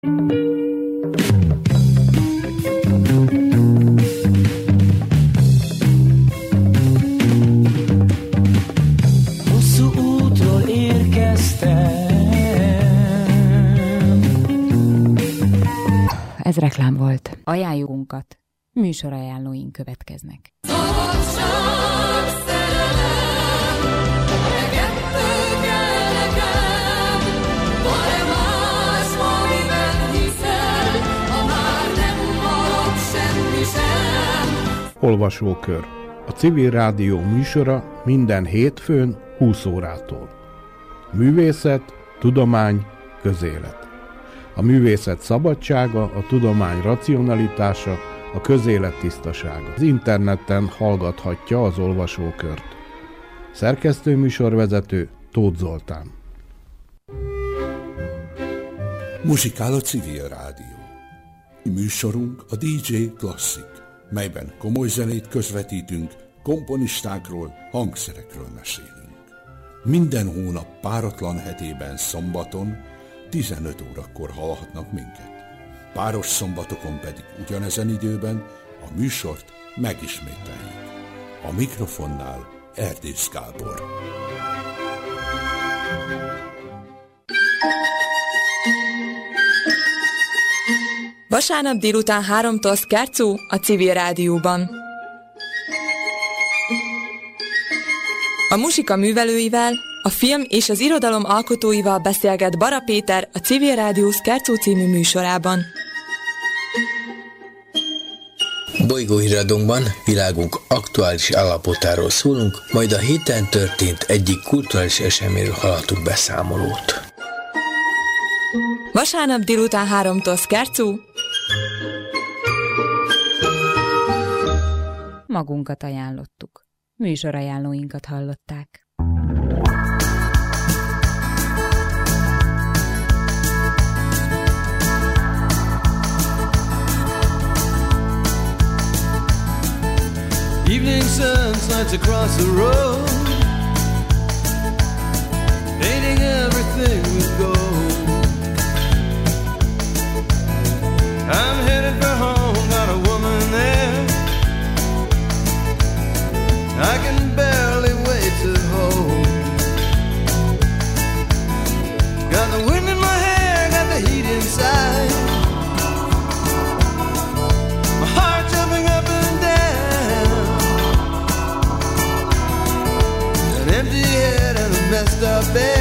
Hosszú útról érkeztem. Ez reklám volt. Ajánlónkat, műsorajánlóink következnek. Olvasókör. A Civil Rádió műsora minden hétfőn 20 órától. Művészet, tudomány, közélet. A művészet szabadsága, a tudomány racionalitása, a közélet tisztasága. Az interneten hallgathatja az olvasókört. Szerkesztő műsorvezető Tóth Zoltán. Muzsikál a Civil Rádió. Műsorunk a DJ Klasszik, melyben komoly zenét közvetítünk, komponistákról, hangszerekről mesélünk. Minden hónap páratlan hetében szombaton 15 órakor hallhatnak minket. Páros szombatokon pedig ugyanezen időben a műsort megismételjük. A mikrofonnál Erdész Gábor. Vasárnap délután 3-tól Scherzo a Civil Rádióban. A muzsika művelőivel, a film és az irodalom alkotóival beszélget Bara Péter a Civil Rádió Scherzo című műsorában. Bolygóhíradónkban világunk aktuális állapotáról szólunk, majd a héten történt egyik kulturális eseményről hallhatunk beszámolót. Vasárnap délután 3-tól Scherzo. Magunkat ajánlottuk. Műsorajánlóinkat hallották. Evening sun slides across the road, painting everything with gold. I'm headed for home, got a woman there I can barely wait to hold. Got the wind in my hair, got the heat inside, my heart jumping up and down, an empty head and a messed up bed.